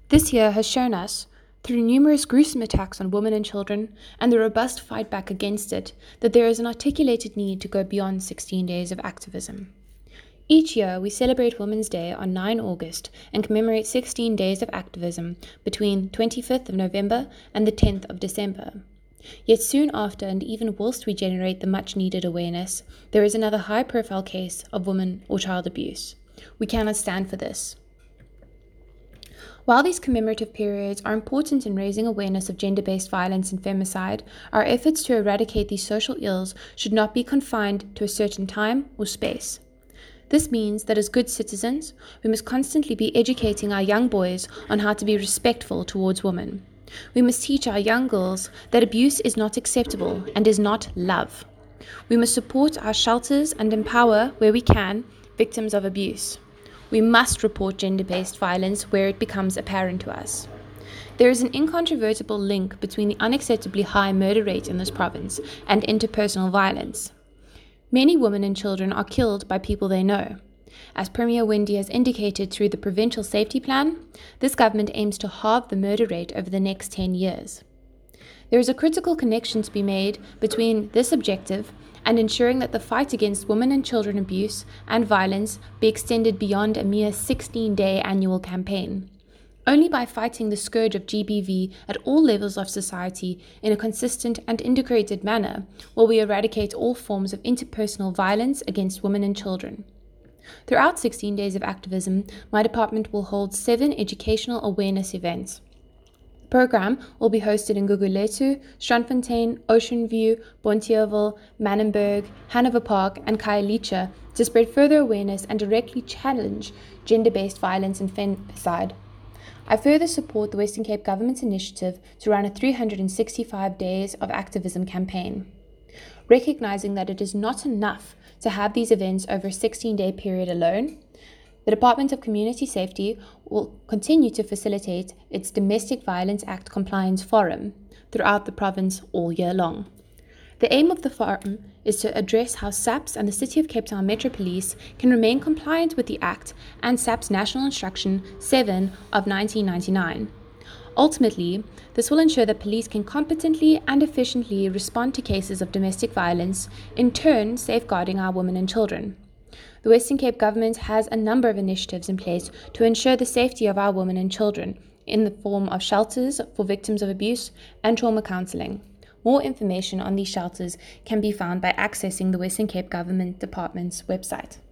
This year has shown us, through numerous gruesome attacks on women and children and the robust fight back against it, that there is an articulated need to go beyond 16 days of activism. Each year, we celebrate Women's Day on 9 August and commemorate 16 days of activism between 25th of November and the 10th of December. Yet soon after, and even whilst we generate the much-needed awareness, there is another high-profile case of women or child abuse. We cannot stand for this. While these commemorative periods are important in raising awareness of gender-based violence and femicide, our efforts to eradicate these social ills should not be confined to a certain time or space. This means that as good citizens, we must constantly be educating our young boys on how to be respectful towards women. We must teach our young girls that abuse is not acceptable and is not love. We must support our shelters and empower, where we can, victims of abuse. We must report gender-based violence where it becomes apparent to us. There is an incontrovertible link between the unacceptably high murder rate in this province and interpersonal violence. Many women and children are killed by people they know. As Premier Wendy has indicated through the Provincial Safety Plan, this government aims to halve the murder rate over the next 10 years. There is a critical connection to be made between this objective and ensuring that the fight against women and children abuse and violence be extended beyond a mere 16-day annual campaign. Only by fighting the scourge of GBV at all levels of society in a consistent and integrated manner will we eradicate all forms of interpersonal violence against women and children. Throughout 16 days of activism, my department will hold 7 educational awareness events. The program will be hosted in Gugulethu, Strandfontein, Ocean View, Bonteheuwel, Manenberg, Hanover Park, and Khayelitsha to spread further awareness and directly challenge gender-based violence and femicide. I further support the Western Cape Government's initiative to run a 365 Days of Activism campaign. Recognizing that it is not enough to have these events over a 16-day period alone, the Department of Community Safety will continue to facilitate its Domestic Violence Act Compliance Forum throughout the province all year long. The aim of the forum is to address how SAPS and the City of Cape Town Metro Police can remain compliant with the Act and SAPS National Instruction 7 of 1999. Ultimately, this will ensure that police can competently and efficiently respond to cases of domestic violence, in turn safeguarding our women and children. The Western Cape Government has a number of initiatives in place to ensure the safety of our women and children in the form of shelters for victims of abuse and trauma counselling. More information on these shelters can be found by accessing the Western Cape Government Department's website.